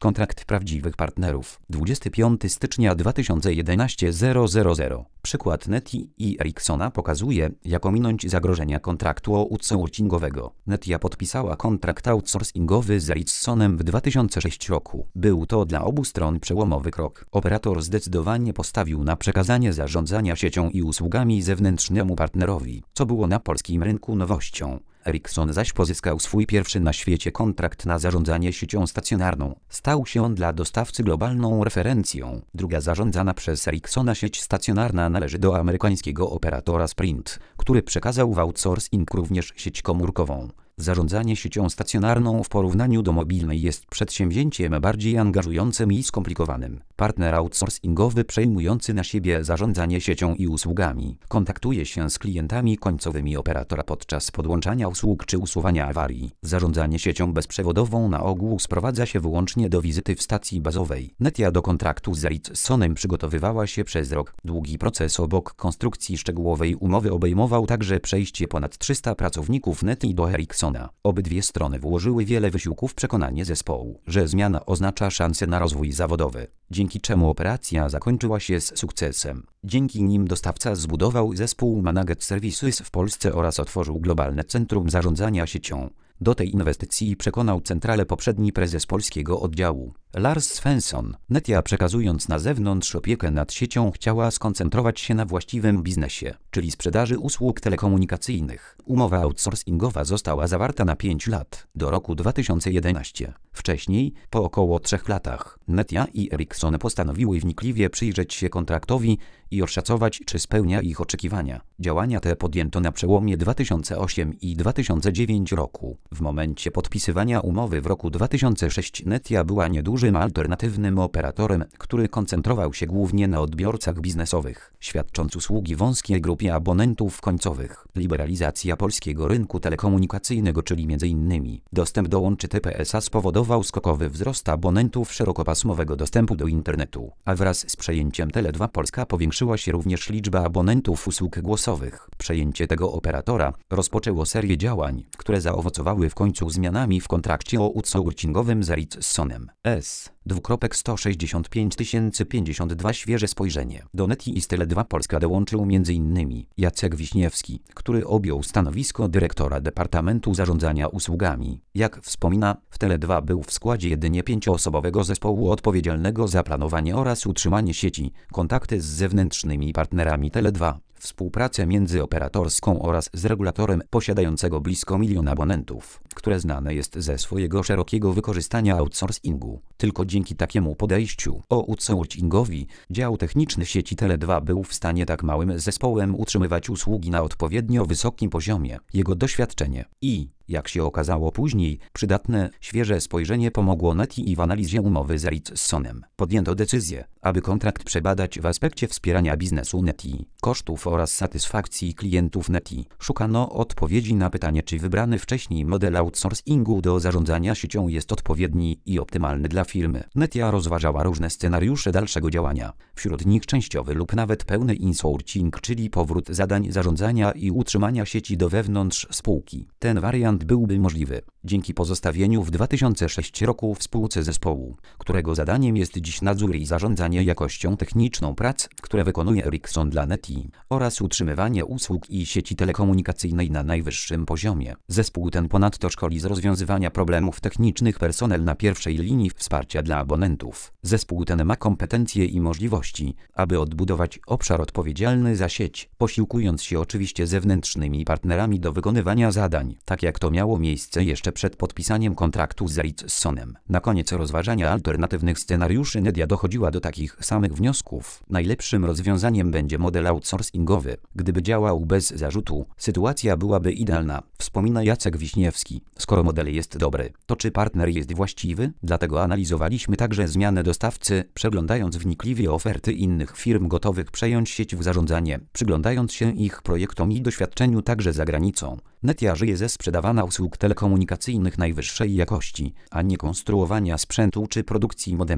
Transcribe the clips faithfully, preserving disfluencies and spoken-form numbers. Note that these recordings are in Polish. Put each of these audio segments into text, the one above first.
kontrakt prawdziwych partnerów. dwudziestego piątego stycznia dwa tysiące jedenastego zero zero zero. Przykład Netii i Ericssona pokazuje, jak ominąć zagrożenia kontraktu outsourcingowego. Netia podpisała kontrakt outsourcingowy z Ericssonem w dwa tysiące szóstym roku. Był to dla obu stron przełomowy krok. Operator zdecydowanie postawił na przekazanie zarządzania siecią i usługami zewnętrznemu partnerowi, co było na polskim rynku nowością. Ericsson zaś pozyskał swój pierwszy na świecie kontrakt na zarządzanie siecią stacjonarną. Stał się on dla dostawcy globalną referencją. Druga zarządzana przez Ericssona sieć stacjonarna należy do amerykańskiego operatora Sprint, który przekazał w outsourcing również sieć komórkową. Zarządzanie siecią stacjonarną w porównaniu do mobilnej jest przedsięwzięciem bardziej angażującym i skomplikowanym. Partner outsourcingowy przejmujący na siebie zarządzanie siecią i usługami kontaktuje się z klientami końcowymi operatora podczas podłączania usług czy usuwania awarii. Zarządzanie siecią bezprzewodową na ogół sprowadza się wyłącznie do wizyty w stacji bazowej. Netia do kontraktu z Ericssonem przygotowywała się przez rok. Długi proces obok konstrukcji szczegółowej umowy obejmował także przejście ponad trzystu pracowników Netii do Ericssona. Obydwie strony włożyły wiele wysiłku w przekonanie zespołu, że zmiana oznacza szansę na rozwój zawodowy, dzięki czemu operacja zakończyła się z sukcesem. Dzięki nim dostawca zbudował zespół Managed Services w Polsce oraz otworzył globalne centrum zarządzania siecią. Do tej inwestycji przekonał centralę poprzedni prezes polskiego oddziału, Lars Svensson. Netia, przekazując na zewnątrz opiekę nad siecią, chciała skoncentrować się na właściwym biznesie, czyli sprzedaży usług telekomunikacyjnych. Umowa outsourcingowa została zawarta na pięć lat, do roku dwa tysiące jedenastego. Wcześniej, po około trzech latach, Netia i Ericsson postanowiły wnikliwie przyjrzeć się kontraktowi i oszacować, czy spełnia ich oczekiwania. Działania te podjęto na przełomie dwa tysiące ósmego i dwa tysiące dziewiątego roku. W momencie podpisywania umowy w roku dwa tysiące szóstym Netia była niedużym alternatywnym operatorem, który koncentrował się głównie na odbiorcach biznesowych, świadcząc usługi wąskiej grupie abonentów końcowych. Liberalizacja polskiego rynku telekomunikacyjnego, czyli między innymi dostęp do łączy T P S A, spowodował skokowy wzrost abonentów szerokopasmowego dostępu do internetu, a wraz z przejęciem Tele dwa Polska powiększyła się również liczba abonentów usług głosowych. Przejęcie tego operatora rozpoczęło serię działań, które zaowocowały w końcu zmianami w kontrakcie outsourcingowym z Ericssonem. S. sto sześćdziesiąt pięć tysięcy pięćdziesiąt dwa Świeże spojrzenie. Do Netii i z Tele dwa Polska dołączył m in Jacek Wiśniewski, który objął stanowisko dyrektora Departamentu Zarządzania Usługami. Jak wspomina, w Tele dwa był w składzie jedynie pięcioosobowego zespołu odpowiedzialnego za planowanie oraz utrzymanie sieci, kontakty z zewnętrznymi partnerami Tele dwa, współpracę międzyoperatorską oraz z regulatorem posiadającego blisko milion abonentów, które znane jest ze swojego szerokiego wykorzystania outsourcingu. Tylko dzięki takiemu podejściu outsourcingowi dział techniczny sieci Tele dwa był w stanie tak małym zespołem utrzymywać usługi na odpowiednio wysokim poziomie. Jego doświadczenie i, jak się okazało później, przydatne, świeże spojrzenie pomogło Netii w analizie umowy z Ericssonem. Podjęto decyzję, aby kontrakt przebadać w aspekcie wspierania biznesu Netii, kosztów oraz satysfakcji klientów Netii. Szukano odpowiedzi na pytanie, czy wybrany wcześniej model outsourcingu do zarządzania siecią jest odpowiedni i optymalny dla firmy. Netia rozważała różne scenariusze dalszego działania, wśród nich częściowy lub nawet pełny insourcing, czyli powrót zadań zarządzania i utrzymania sieci do wewnątrz spółki. Ten wariant byłby możliwy dzięki pozostawieniu w dwa tysiące szóstym roku w spółce zespołu, którego zadaniem jest dziś nadzór i zarządzanie jakością techniczną prac, które wykonuje Ericsson dla Netii, oraz utrzymywanie usług i sieci telekomunikacyjnej na najwyższym poziomie. Zespół ten ponadto szkoli z rozwiązywania problemów technicznych personel na pierwszej linii wsparcia dla abonentów. Zespół ten ma kompetencje i możliwości, aby odbudować obszar odpowiedzialny za sieć, posiłkując się oczywiście zewnętrznymi partnerami do wykonywania zadań, tak jak to miało miejsce jeszcze przed podpisaniem kontraktu z Ericssonem. Na koniec rozważania alternatywnych scenariuszy Netia dochodziła do takich samych wniosków. Najlepszym rozwiązaniem będzie model outsourcingowy. Gdyby działał bez zarzutu, sytuacja byłaby idealna, wspomina Jacek Wiśniewski. Skoro model jest dobry, to czy partner jest właściwy? Dlatego analizowaliśmy także zmianę dostawcy, przeglądając wnikliwie oferty innych firm gotowych przejąć sieć w zarządzanie, przyglądając się ich projektom i doświadczeniu także za granicą. Netia żyje ze sprzedawania usług telekomunikacyjnych najwyższej jakości, a nie konstruowania sprzętu czy produkcji modemów.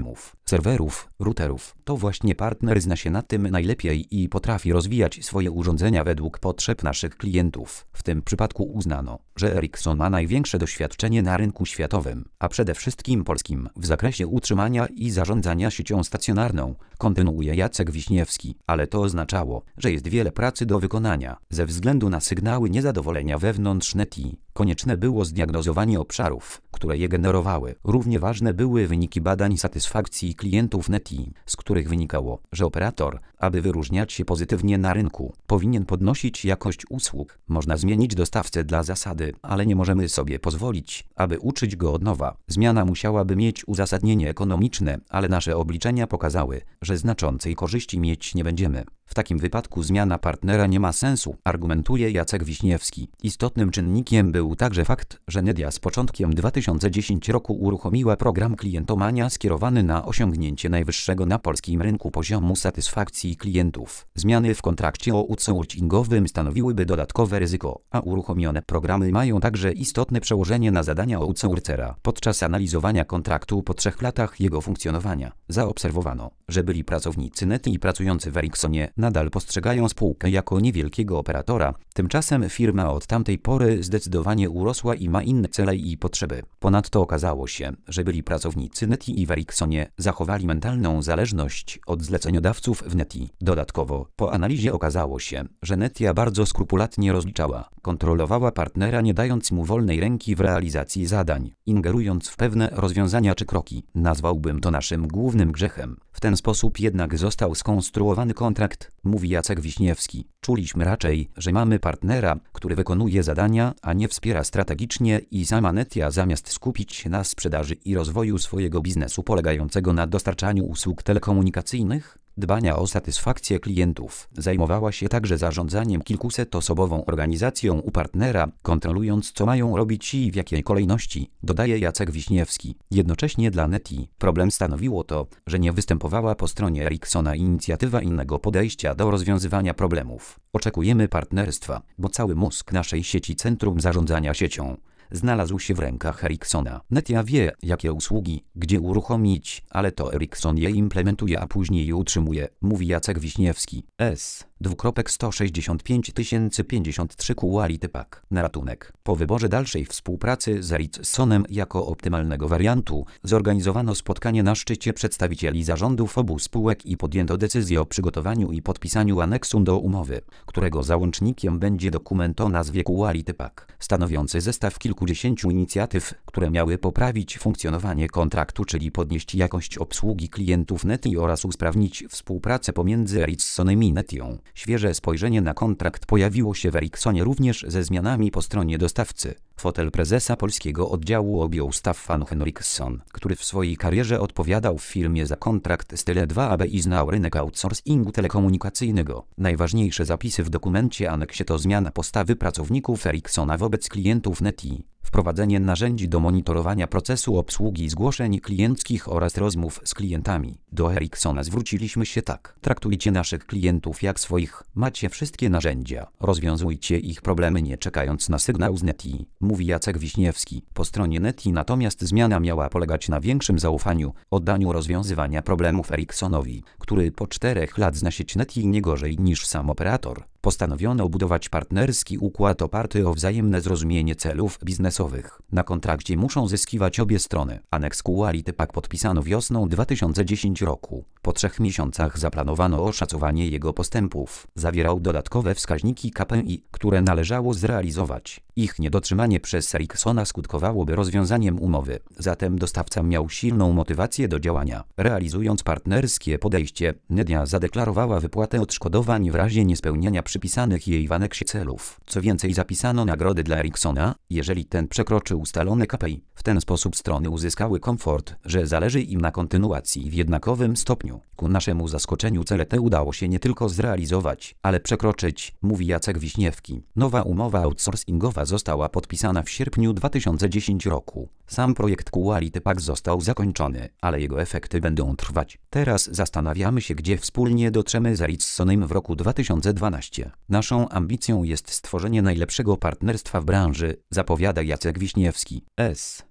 serwerów, routerów. To właśnie partner zna się na tym najlepiej i potrafi rozwijać swoje urządzenia według potrzeb naszych klientów. W tym przypadku uznano, że Ericsson ma największe doświadczenie na rynku światowym, a przede wszystkim polskim, w zakresie utrzymania i zarządzania siecią stacjonarną, kontynuuje Jacek Wiśniewski, ale to oznaczało, że jest wiele pracy do wykonania. Ze względu na sygnały niezadowolenia wewnątrz Neti, konieczne było zdiagnozowanie obszarów, które je generowały. Równie ważne były wyniki badań satysfakcji klientów Neti, z których wynikało, że operator, aby wyróżniać się pozytywnie na rynku, powinien podnosić jakość usług. Można zmienić dostawcę dla zasady, ale nie możemy sobie pozwolić, aby uczyć go od nowa. Zmiana musiałaby mieć uzasadnienie ekonomiczne, ale nasze obliczenia pokazały, że znaczącej korzyści mieć nie będziemy. W takim wypadku zmiana partnera nie ma sensu, argumentuje Jacek Wiśniewski. Istotnym czynnikiem był także fakt, że Netia z początkiem dwa tysiące dziesiątego roku uruchomiła program klientomania skierowany na osiągnięcie najwyższego na polskim rynku poziomu satysfakcji klientów. Zmiany w kontrakcie outsourcingowym stanowiłyby dodatkowe ryzyko, a uruchomione programy mają także istotne przełożenie na zadania outsourcera. Podczas analizowania kontraktu po trzech latach jego funkcjonowania zaobserwowano, że byli pracownicy Neti pracujący w Ericssonie nadal postrzegają spółkę jako niewielkiego operatora, tymczasem firma od tamtej pory zdecydowanie urosła i ma inne cele i potrzeby. Ponadto okazało się, że byli pracownicy Neti i w Ericssonie zachowali mentalną zależność od zleceniodawców w Neti. Dodatkowo, po analizie okazało się, że Netia bardzo skrupulatnie rozliczała, kontrolowała partnera, nie dając mu wolnej ręki w realizacji zadań, ingerując w pewne rozwiązania czy kroki. Nazwałbym to naszym głównym grzechem. W ten sposób jednak został skonstruowany kontrakt, mówi Jacek Wiśniewski. Czuliśmy raczej, że mamy partnera, który wykonuje zadania, a nie wspiera strategicznie i sama Netia zamiast skupić się na sprzedaży i rozwoju swojego biznesu polegającego na dostarczaniu usług telekomunikacyjnych, dbania o satysfakcję klientów, zajmowała się także zarządzaniem kilkusetosobową organizacją u partnera, kontrolując co mają robić i w jakiej kolejności, dodaje Jacek Wiśniewski. Jednocześnie dla Neti problem stanowiło to, że nie występowała po stronie Ericssona inicjatywa innego podejścia do rozwiązywania problemów. Oczekujemy partnerstwa, bo cały mózg naszej sieci Centrum Zarządzania Siecią znalazł się w rękach Ericssona. Netia wie, jakie usługi, gdzie uruchomić, ale to Ericsson je implementuje, a później je utrzymuje, mówi Jacek Wiśniewski. S. Dwukropek sto sześćdziesiąt pięć tysięcy pięćdziesiąt trzy Quality Pack. Na ratunek. Po wyborze dalszej współpracy z Ericssonem jako optymalnego wariantu, zorganizowano spotkanie na szczycie przedstawicieli zarządów obu spółek i podjęto decyzję o przygotowaniu i podpisaniu aneksu do umowy, którego załącznikiem będzie dokument o nazwie Quality Pack, stanowiący zestaw kilkudziesięciu inicjatyw, które miały poprawić funkcjonowanie kontraktu, czyli podnieść jakość obsługi klientów Neti oraz usprawnić współpracę pomiędzy Ericssonem i Netią. Świeże spojrzenie na kontrakt pojawiło się w Ericssonie również ze zmianami po stronie dostawcy. Fotel prezesa polskiego oddziału objął Staffan Henriksson, który w swojej karierze odpowiadał w firmie za kontrakt z Tele dwa A B i znał rynek outsourcingu telekomunikacyjnego. Najważniejsze zapisy w dokumencie aneksie to zmiana postawy pracowników Ericssona wobec klientów Neti, wprowadzenie narzędzi do monitorowania procesu obsługi zgłoszeń klienckich oraz rozmów z klientami. Do Ericssona zwróciliśmy się tak: traktujcie naszych klientów jak swoich, macie wszystkie narzędzia, rozwiązujcie ich problemy nie czekając na sygnał z Neti, mówi Jacek Wiśniewski. Po stronie Neti natomiast zmiana miała polegać na większym zaufaniu, oddaniu rozwiązywania problemów Ericssonowi, który po czterech lat zna sieć Neti nie gorzej niż sam operator. Postanowiono budować partnerski układ oparty o wzajemne zrozumienie celów biznesowych. Na kontrakcie muszą zyskiwać obie strony. Aneks Quality Pack podpisano wiosną dwa tysiące dziesiątego roku. Po trzech miesiącach zaplanowano oszacowanie jego postępów. Zawierał dodatkowe wskaźniki K P I, które należało zrealizować. Ich niedotrzymanie przez Ericssona skutkowałoby rozwiązaniem umowy. Zatem dostawca miał silną motywację do działania. Realizując partnerskie podejście, Netia zadeklarowała wypłatę odszkodowań w razie niespełniania przypisanych jej w aneksie celów. Co więcej, zapisano nagrody dla Ericssona, jeżeli ten przekroczy ustalone K P I. W ten sposób strony uzyskały komfort, że zależy im na kontynuacji w jednakowym stopniu. Ku naszemu zaskoczeniu cele te udało się nie tylko zrealizować, ale przekroczyć, mówi Jacek Wiśniewski. Nowa umowa outsourcingowa została podpisana w sierpniu dwa tysiące dziesiątego roku. Sam projekt Quality Pack został zakończony, ale jego efekty będą trwać. Teraz zastanawiamy się, gdzie wspólnie dotrzemy z Ericssonem w roku dwa tysiące dwunastym. Naszą ambicją jest stworzenie najlepszego partnerstwa w branży, zapowiada Jacek Wiśniewski. S.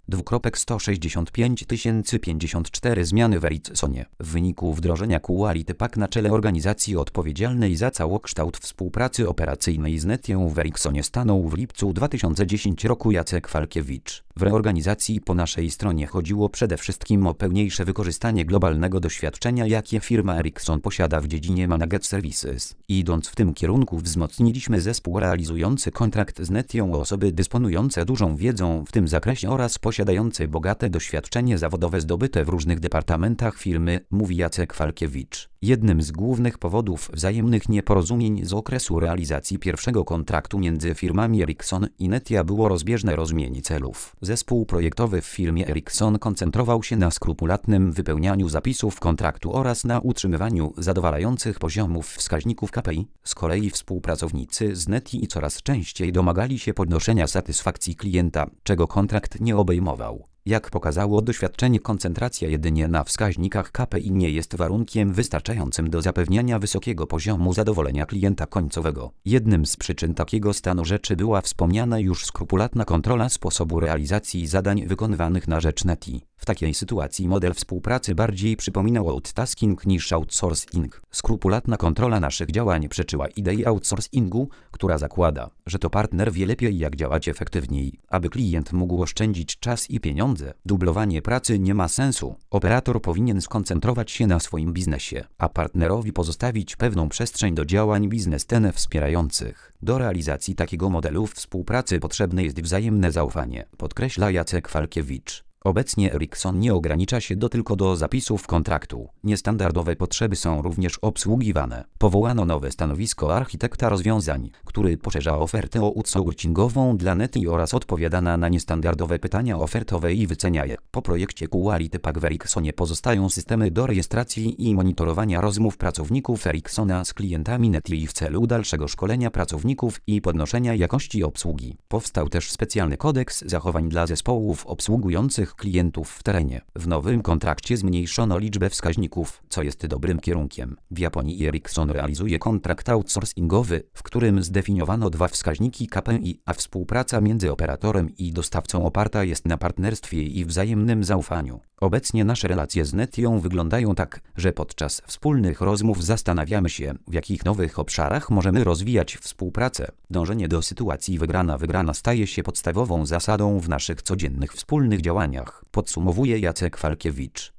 sto sześćdziesiąt pięć tysięcy pięćdziesiąt cztery zmiany w Ericssonie. W wyniku wdrożenia Quality Pack na czele organizacji odpowiedzialnej za całokształt współpracy operacyjnej z Netią w Ericssonie stanął w lipcu dwa tysiące dziesiątego roku Jacek Falkiewicz. W reorganizacji po naszej stronie chodziło przede wszystkim o pełniejsze wykorzystanie globalnego doświadczenia, jakie firma Ericsson posiada w dziedzinie Managed Services. Idąc w tym kierunku, wzmocniliśmy zespół realizujący kontrakt z Netią o osoby dysponujące dużą wiedzą w tym zakresie oraz posiadające bogate doświadczenie zawodowe zdobyte w różnych departamentach firmy, mówi Jacek Falkiewicz. Jednym z głównych powodów wzajemnych nieporozumień z okresu realizacji pierwszego kontraktu między firmami Ericsson i Netia było rozbieżne rozumienie celów. Zespół projektowy w firmie Ericsson koncentrował się na skrupulatnym wypełnianiu zapisów kontraktu oraz na utrzymywaniu zadowalających poziomów wskaźników K P I. Z kolei współpracownicy z Netii coraz częściej domagali się podnoszenia satysfakcji klienta, czego kontrakt nie obejmował. Jak pokazało doświadczenie, koncentracja jedynie na wskaźnikach K P I nie jest warunkiem wystarczającym do zapewniania wysokiego poziomu zadowolenia klienta końcowego. Jednym z przyczyn takiego stanu rzeczy była wspomniana już skrupulatna kontrola sposobu realizacji zadań wykonywanych na rzecz Netii. W takiej sytuacji model współpracy bardziej przypominał outtasking niż outsourcing. Skrupulatna kontrola naszych działań przeczyła idei outsourcingu, która zakłada, że to partner wie lepiej, jak działać efektywniej, aby klient mógł oszczędzić czas i pieniądze. Dublowanie pracy nie ma sensu. Operator powinien skoncentrować się na swoim biznesie, a partnerowi pozostawić pewną przestrzeń do działań biznes ten wspierających. Do realizacji takiego modelu współpracy potrzebne jest wzajemne zaufanie, podkreśla Jacek Falkiewicz. Obecnie Ericsson nie ogranicza się do tylko do zapisów kontraktu. Niestandardowe potrzeby są również obsługiwane. Powołano nowe stanowisko architekta rozwiązań, który poszerza ofertę outsourcingową dla Netii oraz odpowiada na niestandardowe pytania ofertowe i wycenia je. Po projekcie Quality Pack w Ericssonie pozostają systemy do rejestracji i monitorowania rozmów pracowników Ericssona z klientami Netii w celu dalszego szkolenia pracowników i podnoszenia jakości obsługi. Powstał też specjalny kodeks zachowań dla zespołów obsługujących klientów w terenie. W nowym kontrakcie zmniejszono liczbę wskaźników, co jest dobrym kierunkiem. W Japonii Ericsson realizuje kontrakt outsourcingowy, w którym zdefiniowano dwa wskaźniki K P I, a współpraca między operatorem i dostawcą oparta jest na partnerstwie i wzajemnym zaufaniu. Obecnie nasze relacje z Netią wyglądają tak, że podczas wspólnych rozmów zastanawiamy się, w jakich nowych obszarach możemy rozwijać współpracę. Dążenie do sytuacji wygrana-wygrana staje się podstawową zasadą w naszych codziennych wspólnych działaniach, podsumowuje Jacek Falkiewicz.